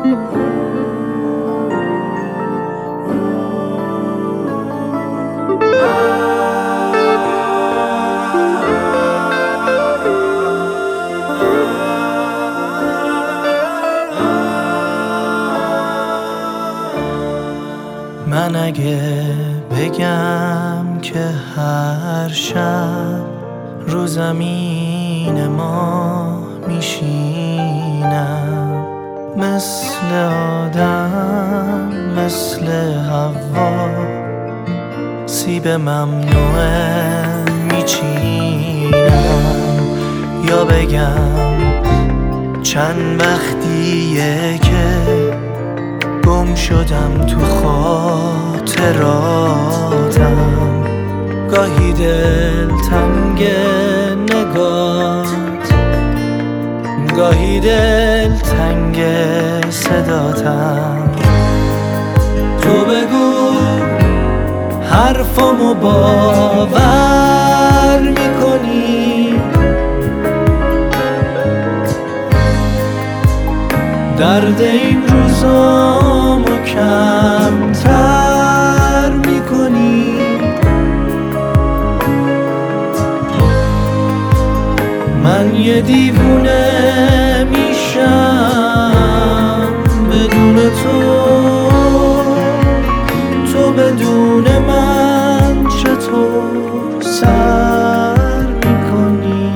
من اگه بگم که هر شب رو زمین ما میشینم، مثل آدم مثل حوا سیب ممنوعه میچینم، یا بگم چند وقتیه که گم شدم تو خاطراتم، گاهی دلتنگ نگات، گاهی دلتنگ صداتم. تو بگو حرفامو باور میکنی، درد این روزامو کمتر میکنی، من یه دیوونه میشم بدون تو، تو بدون من چطور سر میکنی؟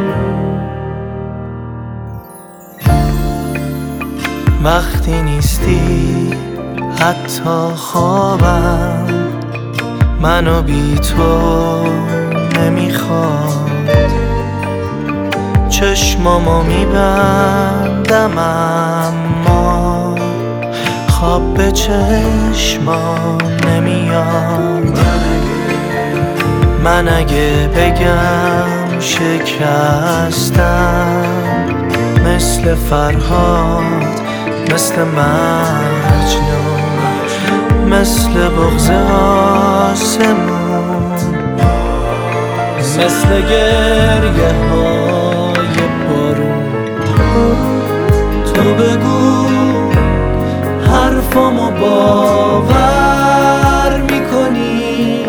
وقتی نیستی حتی خوابم منو بی تو نمیخواد، چشمامو میبندم اما خواب به چشمام نمیاد. من اگه بگم شکستم مثل فرهاد، مثل مجنون، مثل بغض آسمون، مثل گریه های بارون. تو بگو حرفامو باور میکنی،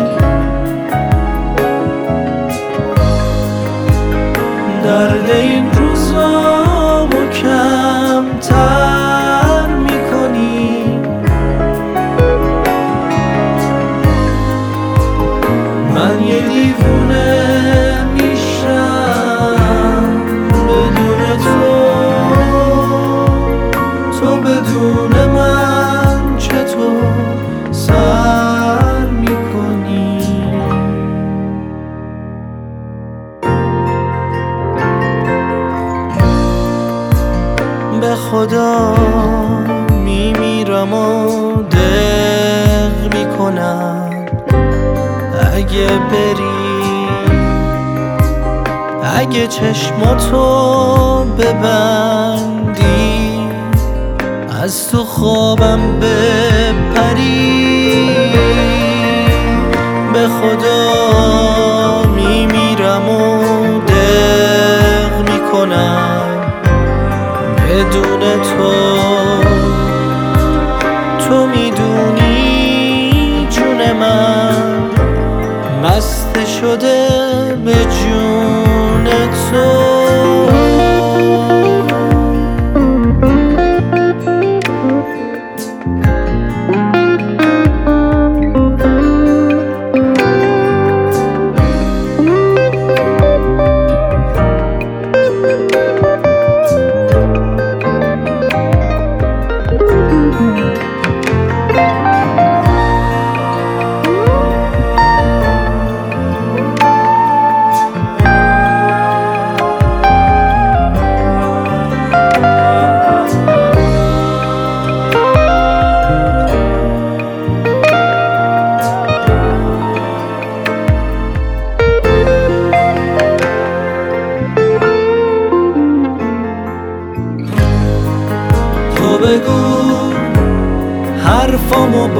درد این روزامو کمتر میکنی، من یه دیوونه میشم بدون تو، تو بدون من چطور سر میکنی؟ به خدا میمیرم و دق میکنم اگه بری، اگه چشماتو ببندی، از تو خوابم بپری. به خدا میمیرم و دق میکنم بدون تو، تو میدونی جون من مست شده به جون تو. تو بگو حرفامو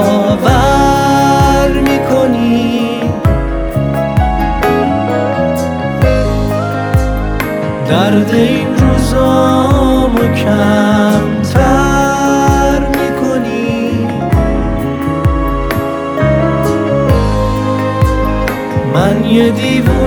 باور میکنی، درد این روزامو کمتر دیوونه